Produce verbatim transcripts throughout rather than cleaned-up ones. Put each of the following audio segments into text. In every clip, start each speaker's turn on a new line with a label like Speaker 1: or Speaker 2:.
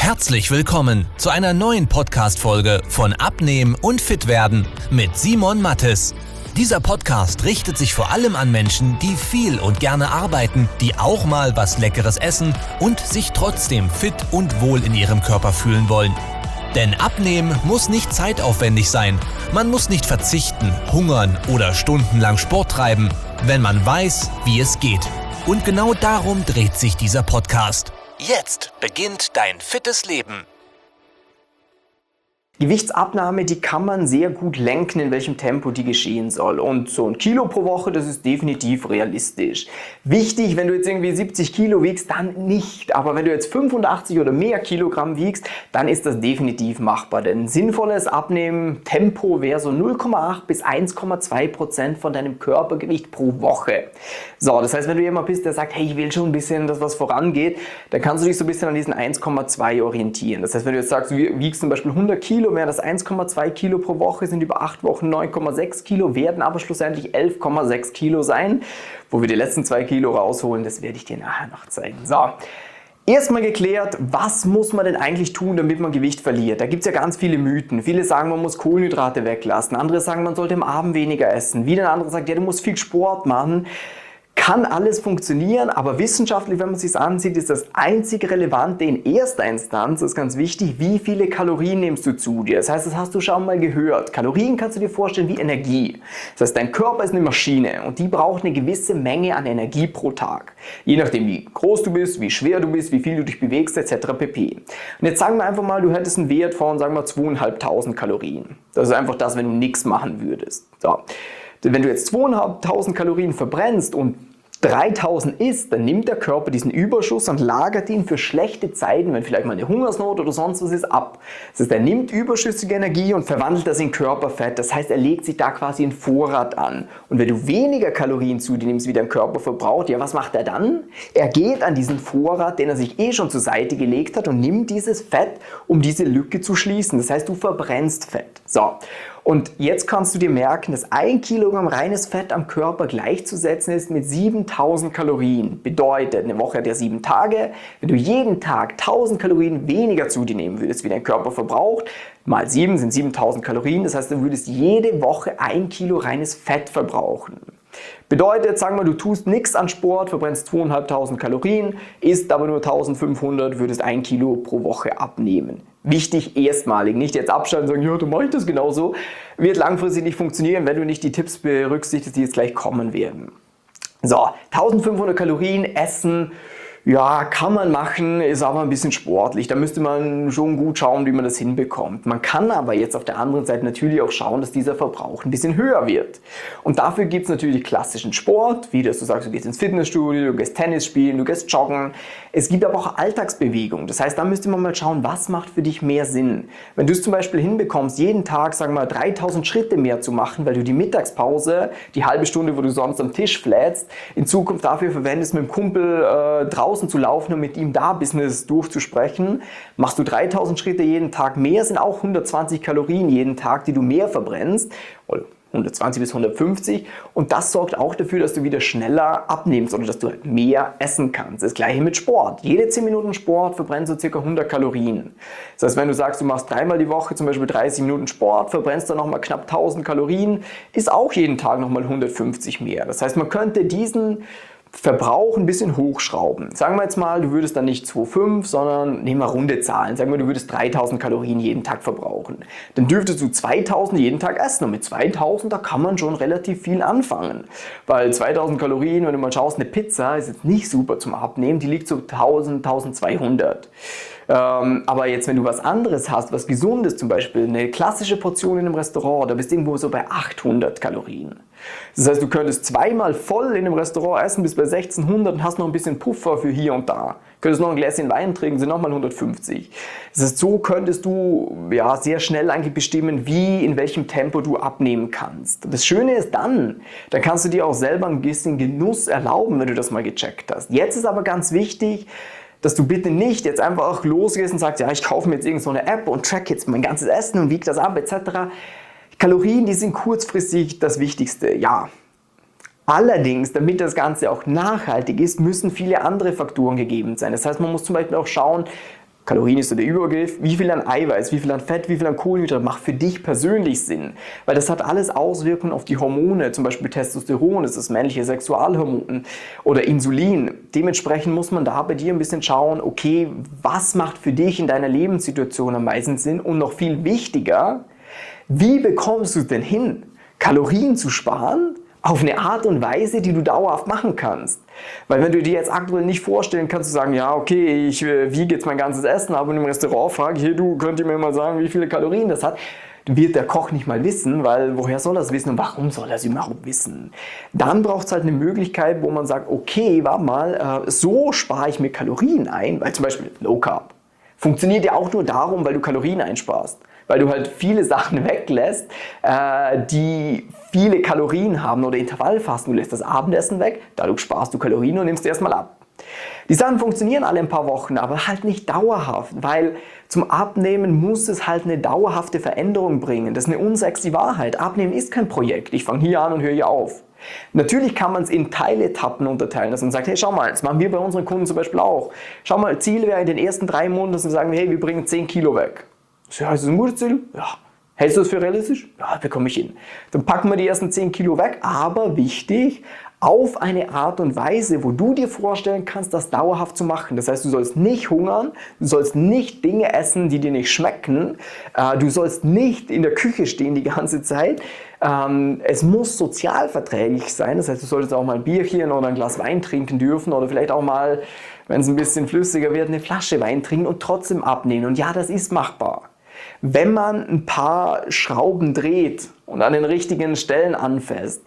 Speaker 1: Herzlich willkommen zu einer neuen Podcast-Folge von Abnehmen und Fitwerden mit Simon Mattes. Dieser Podcast richtet sich vor allem an Menschen, die viel und gerne arbeiten, die auch mal was Leckeres essen und sich trotzdem fit und wohl in ihrem Körper fühlen wollen. Denn Abnehmen muss nicht zeitaufwendig sein. Man muss nicht verzichten, hungern oder stundenlang Sport treiben, wenn man weiß, wie es geht. Und genau darum dreht sich dieser Podcast. Jetzt beginnt dein fittes Leben.
Speaker 2: Gewichtsabnahme, die kann man sehr gut lenken, in welchem Tempo die geschehen soll. Und so ein Kilo pro Woche, das ist definitiv realistisch. Wichtig, wenn du jetzt irgendwie siebzig Kilo wiegst, dann nicht. Aber wenn du jetzt fünfundachtzig oder mehr Kilogramm wiegst, dann ist das definitiv machbar. Denn ein sinnvolles Abnehmen-Tempo wäre so null Komma acht bis eins Komma zwei Prozent von deinem Körpergewicht pro Woche. So, das heißt, wenn du jemand bist, der sagt, hey, ich will schon ein bisschen, dass was vorangeht, dann kannst du dich so ein bisschen an diesen eins Komma zwei orientieren. Das heißt, wenn du jetzt sagst, du wiegst zum Beispiel hundert Kilo, wäre das eins Komma zwei Kilo pro Woche, sind über acht Wochen neun Komma sechs Kilo, werden aber schlussendlich elf Komma sechs Kilo sein. Wo wir die letzten zwei Kilo rausholen, das werde ich dir nachher noch zeigen. So, erstmal geklärt, was muss man denn eigentlich tun, damit man Gewicht verliert? Da gibt es ja ganz viele Mythen. Viele sagen, man muss Kohlenhydrate weglassen. Andere sagen, man sollte am Abend weniger essen. Wieder ein anderer sagt, ja, du musst viel Sport machen. Kann alles funktionieren, aber wissenschaftlich, wenn man es sich ansieht, ist das einzig Relevante in erster Instanz, das ist ganz wichtig, wie viele Kalorien nimmst du zu dir. Das heißt, das hast du schon mal gehört. Kalorien kannst du dir vorstellen wie Energie. Das heißt, dein Körper ist eine Maschine und die braucht eine gewisse Menge an Energie pro Tag. Je nachdem, wie groß du bist, wie schwer du bist, wie viel du dich bewegst, et cetera pp. Und jetzt sagen wir einfach mal, du hättest einen Wert von, sagen wir, zweitausendfünfhundert Kalorien. Das ist einfach das, wenn du nichts machen würdest. So. Wenn du jetzt zweitausendfünfhundert Kalorien verbrennst und dreitausend isst, dann nimmt der Körper diesen Überschuss und lagert ihn für schlechte Zeiten, wenn vielleicht mal eine Hungersnot oder sonst was ist, ab. Das heißt, er nimmt überschüssige Energie und verwandelt das in Körperfett. Das heißt, er legt sich da quasi einen Vorrat an. Und wenn du weniger Kalorien zu dir nimmst, wie dein Körper verbraucht, ja, was macht er dann? Er geht an diesen Vorrat, den er sich eh schon zur Seite gelegt hat und nimmt dieses Fett, um diese Lücke zu schließen. Das heißt, du verbrennst Fett. So. Und jetzt kannst du dir merken, dass ein Kilogramm reines Fett am Körper gleichzusetzen ist mit siebentausend Kalorien. Bedeutet, eine Woche hat ja sieben Tage. Wenn du jeden Tag tausend Kalorien weniger zu dir nehmen würdest, wie dein Körper verbraucht, mal sieben sind siebentausend Kalorien. Das heißt, du würdest jede Woche ein Kilo reines Fett verbrauchen. Bedeutet, sagen wir, du tust nichts an Sport, verbrennst zweitausendfünfhundert Kalorien, isst aber nur eintausendfünfhundert, würdest ein Kilo pro Woche abnehmen. Wichtig erstmalig, nicht jetzt abschalten und sagen, ja, du machst das genauso. Wird langfristig nicht funktionieren, wenn du nicht die Tipps berücksichtigst, die jetzt gleich kommen werden. So, eintausendfünfhundert Kalorien essen, ja, kann man machen, ist aber ein bisschen sportlich. Da müsste man schon gut schauen, wie man das hinbekommt. Man kann aber jetzt auf der anderen Seite natürlich auch schauen, dass dieser Verbrauch ein bisschen höher wird. Und dafür gibt es natürlich klassischen Sport, wie dass du sagst, du gehst ins Fitnessstudio, du gehst Tennis spielen, du gehst joggen. Es gibt aber auch Alltagsbewegung. Das heißt, da müsste man mal schauen, was macht für dich mehr Sinn. Wenn du es zum Beispiel hinbekommst, jeden Tag, sagen wir mal, dreitausend Schritte mehr zu machen, weil du die Mittagspause, die halbe Stunde, wo du sonst am Tisch flätst, in Zukunft dafür verwendest, mit dem Kumpel äh, draußen zu laufen und mit ihm da Business durchzusprechen, machst du dreitausend Schritte jeden Tag mehr, sind auch hundertzwanzig Kalorien jeden Tag, die du mehr verbrennst, oder hundertzwanzig bis hundertfünfzig, und das sorgt auch dafür, dass du wieder schneller abnimmst oder dass du halt mehr essen kannst. Das gleiche mit Sport. Jede zehn Minuten Sport verbrennt so ca. hundert Kalorien. Das heißt, wenn du sagst, du machst dreimal die Woche zum Beispiel dreißig Minuten Sport, verbrennst dann nochmal knapp tausend Kalorien, ist auch jeden Tag nochmal hundertfünfzig mehr. Das heißt, man könnte diesen Verbrauch ein bisschen hochschrauben. Sagen wir jetzt mal, du würdest dann nicht zwei Komma fünf, sondern nehmen wir runde Zahlen. Sagen wir, du würdest dreitausend Kalorien jeden Tag verbrauchen. Dann dürftest du zweitausend jeden Tag essen. Und mit zweitausend, da kann man schon relativ viel anfangen. Weil zweitausend Kalorien, wenn du mal schaust, eine Pizza ist jetzt nicht super zum Abnehmen. Die liegt so tausend, tausendzweihundert. Ähm, aber jetzt, wenn du was anderes hast, was Gesundes zum Beispiel, eine klassische Portion in einem Restaurant, da bist du irgendwo so bei achthundert Kalorien. Das heißt, du könntest zweimal voll in einem Restaurant essen, bis bei sechzehnhundert und hast noch ein bisschen Puffer für hier und da. Könntest noch ein Gläschen Wein trinken, sind nochmal hundertfünfzig. Das heißt, so könntest du ja, sehr schnell eigentlich bestimmen, wie, in welchem Tempo du abnehmen kannst. Das Schöne ist dann, dann kannst du dir auch selber ein bisschen Genuss erlauben, wenn du das mal gecheckt hast. Jetzt ist aber ganz wichtig, dass du bitte nicht jetzt einfach losgehst und sagst, ja, ich kaufe mir jetzt irgend so eine App und track jetzt mein ganzes Essen und wiege das ab et cetera. Kalorien, die sind kurzfristig das Wichtigste, ja. Allerdings, damit das Ganze auch nachhaltig ist, müssen viele andere Faktoren gegeben sein. Das heißt, man muss zum Beispiel auch schauen, Kalorien ist so der Übergriff. Wie viel an Eiweiß, wie viel an Fett, wie viel an Kohlenhydrate macht für dich persönlich Sinn? Weil das hat alles Auswirkungen auf die Hormone, zum Beispiel Testosteron, das ist das männliche Sexualhormon, oder Insulin. Dementsprechend muss man da bei dir ein bisschen schauen, okay, was macht für dich in deiner Lebenssituation am meisten Sinn? Und noch viel wichtiger, wie bekommst du es denn hin, Kalorien zu sparen? Auf eine Art und Weise, die du dauerhaft machen kannst. Weil wenn du dir jetzt aktuell nicht vorstellen kannst, du sagen, ja okay, ich äh, wiege jetzt mein ganzes Essen, aber in einem Restaurant frage, hier du, könnt ihr mir mal sagen, wie viele Kalorien das hat, wird der Koch nicht mal wissen, weil woher soll er es wissen und warum soll er es überhaupt wissen? Dann braucht es halt eine Möglichkeit, wo man sagt, okay, warte mal, äh, so spare ich mir Kalorien ein, weil zum Beispiel Low Carb funktioniert ja auch nur darum, weil du Kalorien einsparst. Weil du halt viele Sachen weglässt, äh, die viele Kalorien haben, oder Intervallfasten, du lässt das Abendessen weg, dadurch sparst du Kalorien und nimmst die erstmal ab. Die Sachen funktionieren alle ein paar Wochen, aber halt nicht dauerhaft, weil zum Abnehmen muss es halt eine dauerhafte Veränderung bringen. Das ist eine unsexy Wahrheit. Abnehmen ist kein Projekt. Ich fange hier an und höre hier auf. Natürlich kann man es in Teiletappen unterteilen, dass man sagt, hey schau mal, das machen wir bei unseren Kunden zum Beispiel auch. Schau mal, Ziel wäre in den ersten drei Monaten, dass wir sagen, hey, wir bringen zehn Kilo weg. Ja, ist das ein gutes Ziel? Ja. Hältst du das für realistisch? Ja, bekomme ich hin. Dann packen wir die ersten zehn Kilo weg, aber wichtig, auf eine Art und Weise, wo du dir vorstellen kannst, das dauerhaft zu machen. Das heißt, du sollst nicht hungern, du sollst nicht Dinge essen, die dir nicht schmecken, du sollst nicht in der Küche stehen die ganze Zeit. Es muss sozialverträglich sein, das heißt, du solltest auch mal ein Bierchen oder ein Glas Wein trinken dürfen oder vielleicht auch mal, wenn es ein bisschen flüssiger wird, eine Flasche Wein trinken und trotzdem abnehmen. Und ja, das ist machbar. Wenn man ein paar Schrauben dreht und an den richtigen Stellen anfasst.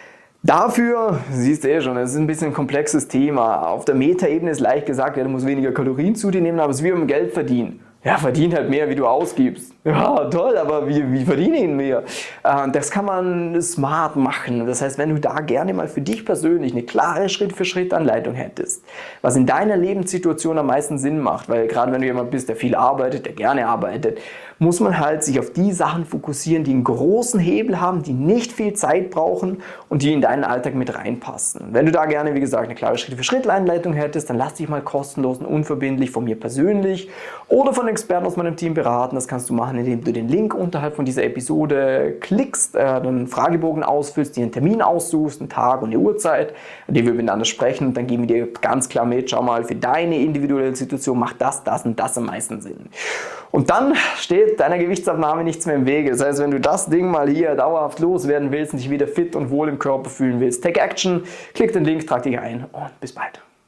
Speaker 2: Dafür, siehst du eh schon, es ist ein bisschen ein komplexes Thema. Auf der Metaebene ist leicht gesagt, ja, du musst weniger Kalorien zu dir nehmen, aber es ist wie beim Geld verdienen. Ja, verdien halt mehr, wie du ausgibst. Ja, toll, aber wie, wie verdiene ich mehr? Äh, das kann man smart machen. Das heißt, wenn du da gerne mal für dich persönlich eine klare Schritt-für-Schritt-Anleitung hättest, was in deiner Lebenssituation am meisten Sinn macht, weil gerade wenn du jemand bist, der viel arbeitet, der gerne arbeitet, muss man halt sich auf die Sachen fokussieren, die einen großen Hebel haben, die nicht viel Zeit brauchen und die in deinen Alltag mit reinpassen. Wenn du da gerne, wie gesagt, eine klare Schritt-für-Schritt-Anleitung hättest, dann lass dich mal kostenlos und unverbindlich von mir persönlich oder von Experten aus meinem Team beraten. Das kannst du machen, indem du den Link unterhalb von dieser Episode klickst, äh, einen Fragebogen ausfüllst, dir einen Termin aussuchst, einen Tag und eine Uhrzeit, an dem wir miteinander sprechen, und dann geben wir dir ganz klar mit, schau mal, für deine individuelle Situation macht das, das und das am meisten Sinn. Und dann steht deiner Gewichtsabnahme nichts mehr im Wege. Das heißt, wenn du das Ding mal hier dauerhaft loswerden willst und dich wieder fit und wohl im Körper fühlen willst, take action, klick den Link, trag dich ein und bis bald.